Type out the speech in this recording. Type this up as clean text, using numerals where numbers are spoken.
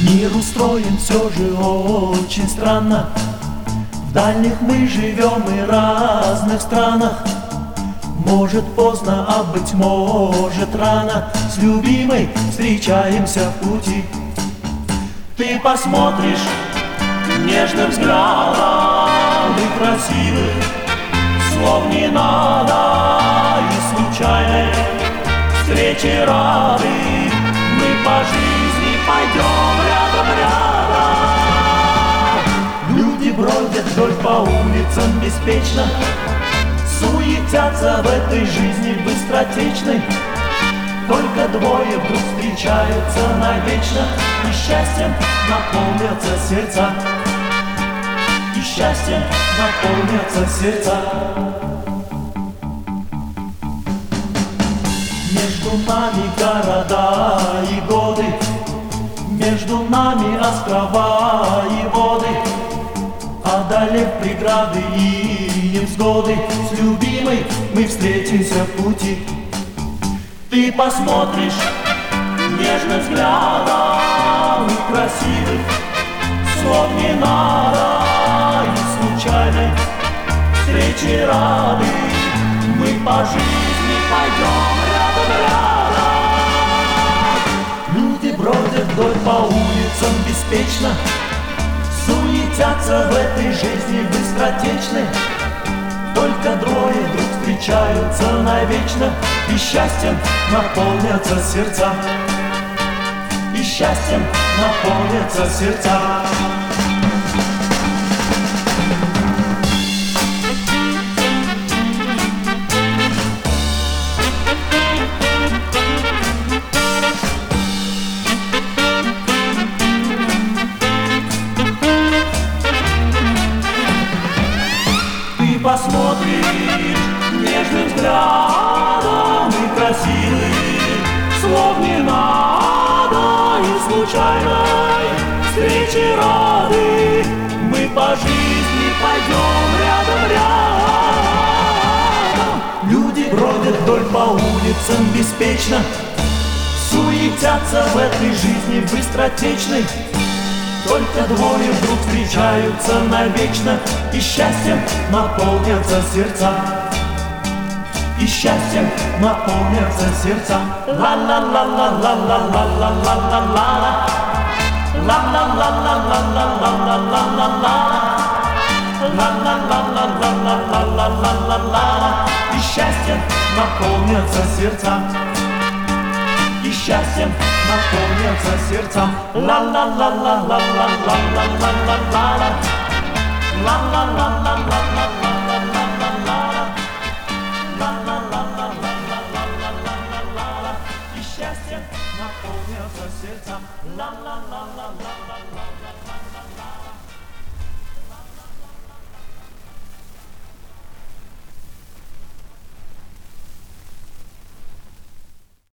Мир устроен все же очень странно. В дальних мы живем и разных странах. Может поздно, а быть может рано. С любимой встречаемся в пути. Ты посмотришь нежным взглядом, и красивых слов не надо, и случайной встрече рады. Мы по жизни пойдем рядом. Люди бродят вдоль по улицам беспечно, суетятся в этой жизни быстротечной. Только двое вдруг встречаются навечно, и счастьем наполнятся сердца. И счастьем наполнятся сердца. Между нами города и годы, между нами острова и воды. Одолев преграды и невзгоды, с любимой мы встретимся в пути. Ты посмотришь нежным взглядом, и красивых слов не надо, и случайной встречи рады. Мы по жизни пойдем рядом. Люди бродят вдоль по улицам беспечно, суетятся в этой жизни быстротечной. Только двое вдруг встречаются навечно, и счастьем наполнятся сердца. И счастьем наполнятся сердца. Посмотришь нежным взглядом, и красивых слов не надо, и случайной встречи рады. Мы по жизни пойдем рядом. Люди бродят вдоль по улицам беспечно, суетятся в этой жизни быстротечной. Только двое вдруг встречаются навечно, и счастьем наполнятся сердца. И счастьем наполнятся сердца. Ла-ла-ла-ла-ла-ла-ла-ла-ла-ла-ла. Ла-ла-ла-ла-ла-ла-ла-ла-ла-ла-ла. Ла-ла-ла-ла-ла-ла-ла-ла-ла-ла. И счастьем наполнятся сердца. И счастьем наполнятся сердца. Ла-ла-ла-ла-ла-ла-ла-ла-ла-ла-ла. Ла-ла-ла-ла-ла-ла-ла-ла-ла-ла. Ла-ла-ла-ла-ла-ла-ла-ла-ла. И счастьем наполнятся сердца. Ла-ла-ла-ла-ла-ла-ла-ла-ла.